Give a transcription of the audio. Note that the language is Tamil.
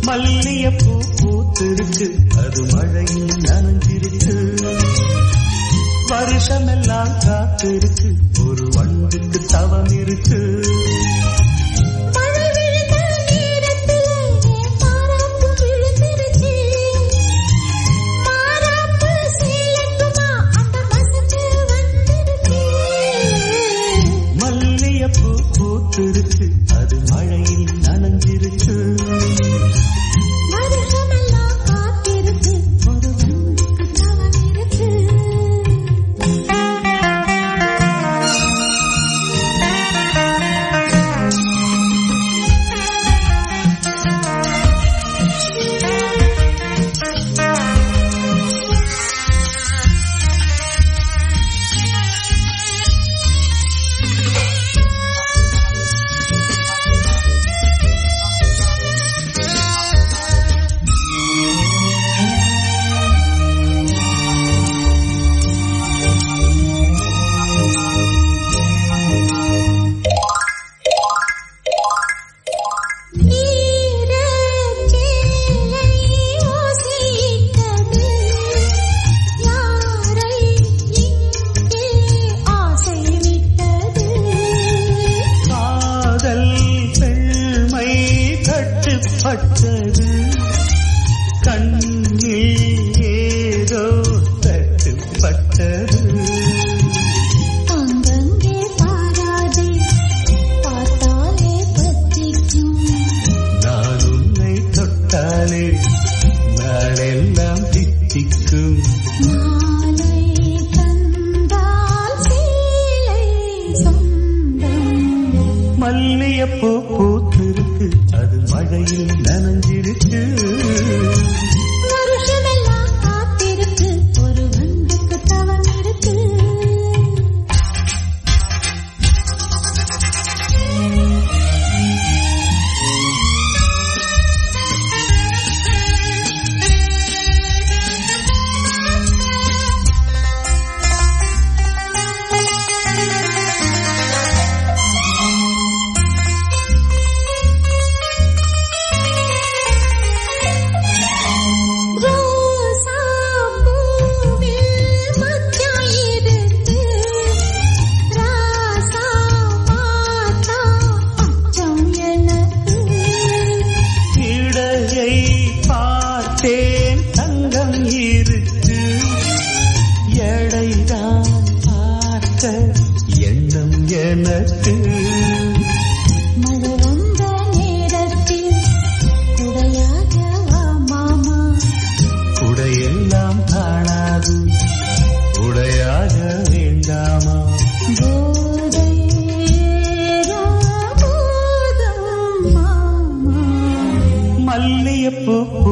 மல்லியப்பூ பூத்திருக்கு, அது மழையில் நனைஞ்சிருக்கு. வருஷமெல்லாம் காத்திருக்கு, ஒரு வண்டுக்கு தவம் இருக்கு. மல்லியப்பூ பூத்திருக்கு, அது மழையில் நனைஞ்சிருக்கு. பட்டது கண்ணில் ஏதோ தட்டுப்பட்டது. அங்கங்கே பாராதே, பார்த்தாலே பற்றிக்கும். நான் உன்னை தொட்டாலே நாளெல்லாம் தித்திக்கும். மாலை தந்தால் சேலை சொந்தம். மல்லியப்பூ பூத்திருக்கு, அது மழையில் நனைஞ்சிருக்கு. வருஷமெல்லாம் காத்திருக்கு, ஒரு வண்டுக்கு தவம் இருக்கு. பார்த்தேன் தங்கம் இருக்கு, எடைதான் பார்த்த எண்ணம் எனக்கு. மழை வந்த நேரத்தில் குடையாக வா மாமா. குடையெல்லாம் காணாது, உடையாக வேண்டாமா. போதை போதும் மாமா. மல்லியப்பூ